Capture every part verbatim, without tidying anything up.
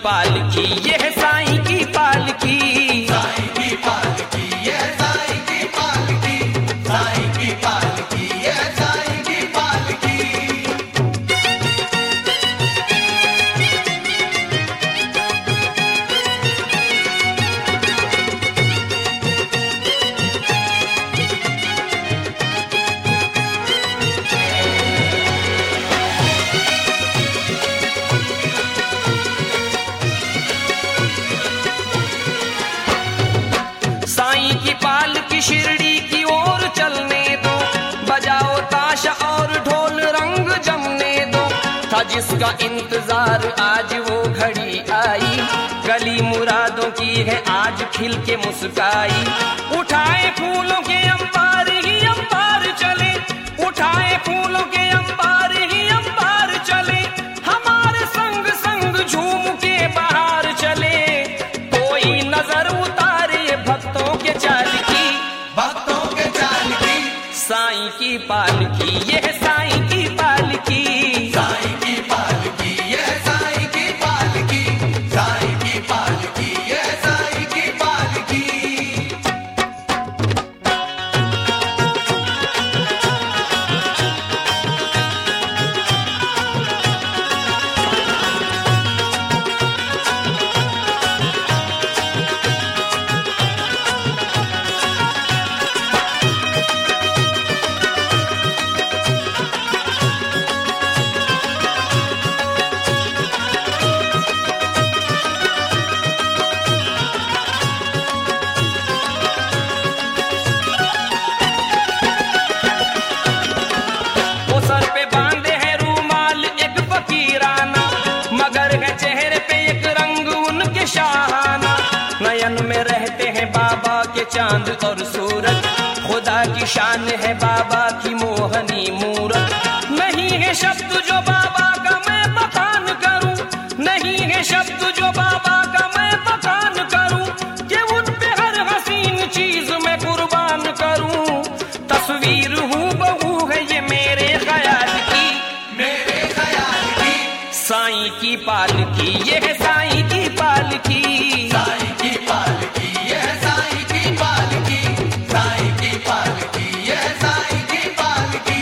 पालकी ये है साईं की पालकी, साईं की पालकी ये है साईं की पालकी, साईं की पालकी ये है साईं की पालकी। साईं की पालकी शिरडी की ओर चलने दो, बजाओ ताश और ढोल रंग जमने दो। था जिसका इंतजार आज वो घड़ी आई, गली मुरादों की है आज खिल के मुस्काई। उठाए फूलों के अंबार ही अंबार चले, उठाए फूलों के अंबार ही अंबार चले, हमारे संग संग झूम के बाहर चले। कोई नजर उतारे भक्तों के चाल की, भक्तों के चाल की, साईं की पालकी ये है साईं की पालकी, साईं की पालकी ये है साईं की पालकी, साईं की पालकी ये है साईं की पालकी। वो सर पे बांधे है रूमाल एक फकीराना, मगर है चेहरे पे एक रंग उनके शाहाना। नयन में रहते हैं बाबा के चांद और सूरज, खुदा की शान है बाबा की मोहनी मूरत। नहीं है शब्द जो बाबा का मैं बखान करूं, नहीं है शब्द जो बाबा का मैं बखान करूं, कि उन पे हर हसीन चीज मैं कुर्बान करूं। तस्वीर हूँ बहू है ये मेरे ख्याल की, मेरे ख्याल की, साईं की पालकी ये है साईं की पालकी, साईं की पालकी ये है साईं की पालकी, साईं की पालकी ये है साईं की पालकी।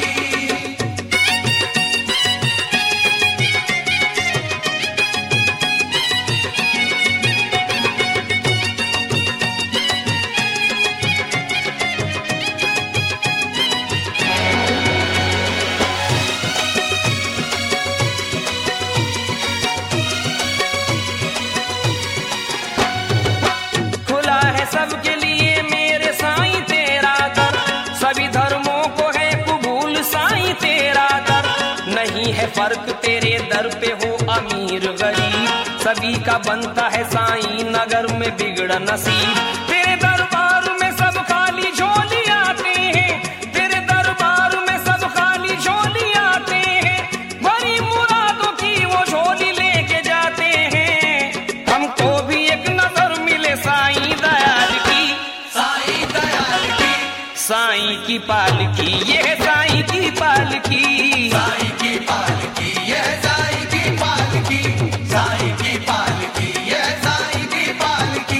खुला है सबके लिए मेरे साईं तेरा दर, सभी धर्मों को है कबूल साईं तेरा दर। नहीं है फर्क तेरे दर पे हो अमीर गरीब, सभी का बनता है साईं नगर में बिगड़ा नसीब। तेरे दरबार में सब खाली झोली आते हैं, तेरे दरबार में सब खाली झोली आते हैं, बड़ी मुरादों की वो झोली लेके जाते हैं। हमको भी एक नजर मिले साईं दयाल की, साईं दयाल की, साईं की पालकी ये है साईं की पालकी, साईं की पालकी ये है साईं की पालकी, साईं की पालकी ये है साईं की पालकी।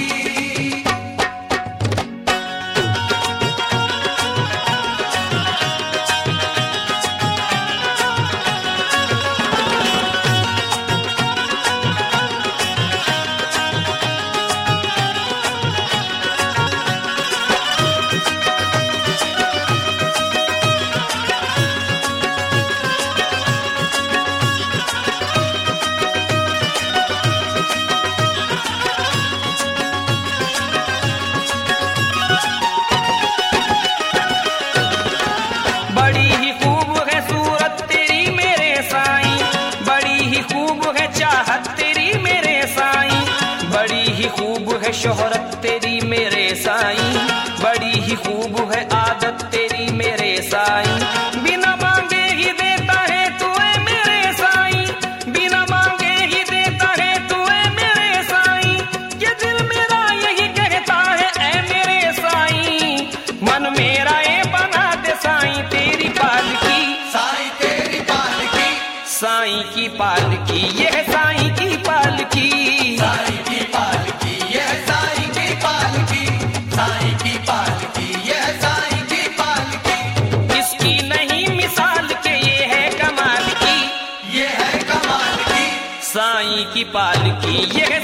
बड़ी ही खूब है सूरत तेरी मेरे साईं, बड़ी ही खूब है चाहत तेरी मेरे साईं, बड़ी ही खूब है शोहरत तेरी मेरे साईं, बड़ी ही खूब है आदत तेरी मेरे साईं। बिना मांगे ही देता है तू ऐ मेरे साईं, बिना मांगे ही देता है तू ऐ मेरे साईं, ये दिल मेरा यही कहता है ऐ मेरे साईं। मन मेरा ये बना दे साईं तेरी पालकी, साईं तेरी पालकी, साईं की पालकी ये है साईं की पालकी, की पालकी, यह